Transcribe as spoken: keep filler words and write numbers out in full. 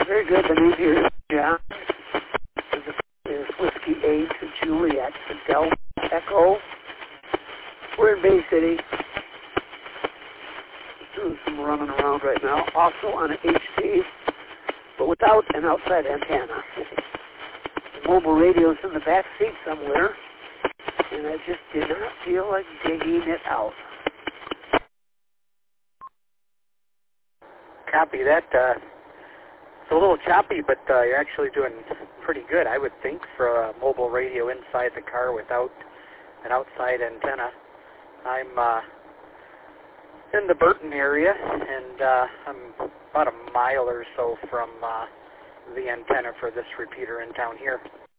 Very good. The name here is John. This is Whiskey A to Juliet to Delta Echo. We're in Bay City. Doing some running around right now. Also on an H P, but without an outside antenna. The mobile radio's in the back seat somewhere, and I just did not feel like digging it out. Copy that. Uh, it's a little choppy, but uh, you're actually doing pretty good, I would think, for a mobile radio inside the car without an outside antenna. I'm uh, in the Burton area, and uh, I'm about a mile or so from uh, the antenna for this repeater in town here.